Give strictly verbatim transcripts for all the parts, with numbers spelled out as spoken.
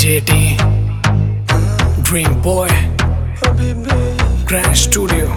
J D, Dream Boy, Grand Studio,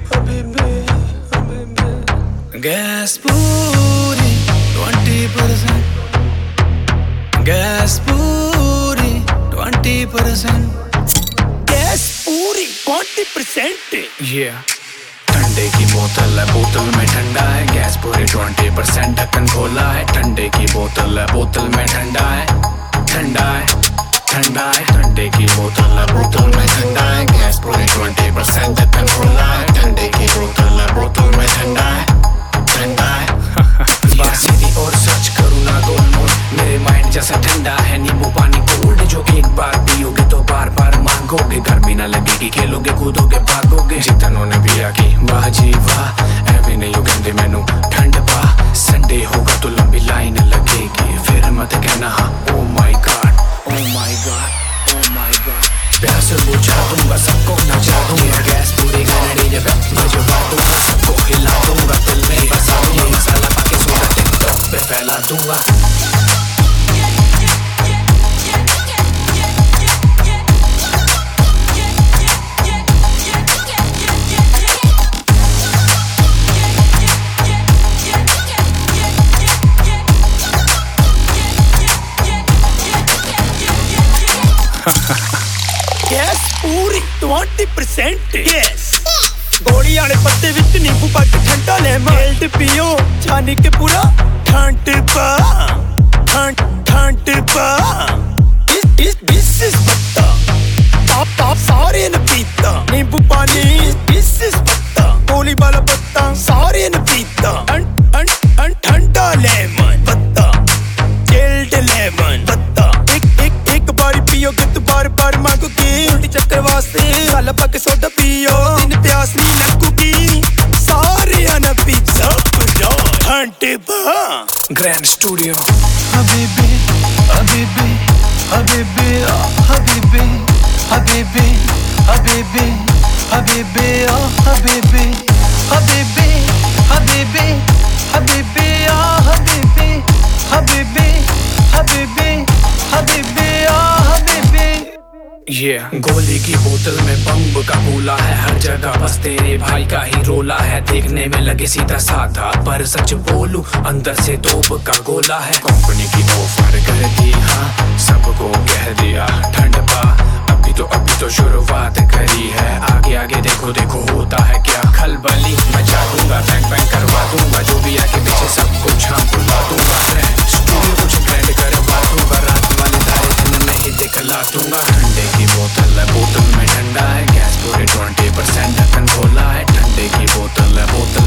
Gas पूरी twenty percent, Gas पूरी twenty percent, Gas पूरी twenty percent. Yeah. ठंडे की बोतल है, बोतल में ठंडा है, गैस पूरी ट्वेंटी परसेंट, ढक्कन खोला है। ठंडे की बोतल है, बोतल में ठंडा है, ठंडा है, ठंडा है। ठंडे की बोतल है, बोतल में ठंडा है, गैस पूरी ट्वेंटी परसेंट, ढक्कन खोला है। ठंडे की बोतल है, बोतल में ठंडा है, ठंडा है। बात सीधी और सच करूँ ना गोलमोल, मेरे माइंड जैसा ठंडा है नींबू पानी कोल्ड, जो एक बार पियोगे तो बार बार मांगोगे। गर्मी ना लगेगी, खेलोगे कूदोगे भागोगे। जितनों ने पिया की वाह जी वाह, एवं नहीं कहते मैनू ठंड पा। संडे होगा तो लंबी लाइन लगेगी, फिर मत कहना oh my God, oh my God, oh my God. प्यार से बुझा दूंगा, सबको नचा दूंगा, गैस पूरी गनड़ी जब भिजवा दूंगा, सबको हिला दूंगा, दिल में बसा दूंगा, मसाला पाके सोडा टिकटॉक पे फैला दूंगा। गैस पूरी twenty percent गैस, गोली आने पत्ते विच नींबू पा के ठंडा ले मेल्ट पियो, छानी के पूरा ठंड पा, ठंड ठंड पा। इस इस दिस इज पत्ता, टॉप टॉप सारे ने पीता, नींबू पानी दिस इज पत्ता, गोली वाला पत्ता सारे ने पीता, ठंड ठंड ठंडा लेमन पत्ता, चिल्ड लेमन पत्ता। एक एक एक बारी पियोगे तो बार बार मांगोगे, उल्टी चक्कर वास्ते साला पाके सोडा पियो, दिन प्यास नहीं लगूगी, सारे आना पिज्जा बजाओ ठंडे बा। Grand studio. हबीबी हबीबी हबीबी हबीबी हबीबी हबीबी हबीबी हबीबी हबीबी हबीबी हबीबी हबीबी हबीबी हबीबी हबीबी हबीबी। ये गोली की बोतल में बम का गोला है, हर जगह बस तेरे भाई का ही रोला है। देखने में लगे सीधा साधा, पर सच बोलूं अंदर से तोप का गोला है। कंपनी की ऑफर कर दी, हाँ सबको कह दिया ठंड पा, अभी तो अभी तो शुरुआत करी है, आगे आगे देखो देखो होता है क्या। खलबली मचा दूंगा, बैंग बैंग करवा दूंगा, जो भी आके पीछे सब कुछ हाँ बुला दूंगा। स्टूडियो कुछ ग्रैंड करवा दूंगा, रात वाले तारे दिन में ही दिखला दूंगा। ठंडे की बोतल है, बोतल में ठंडा है, गैस पूरे ट्वेंटी परसेंट, ढक्कन खोला है। ठंडे की बोतल है, बोतल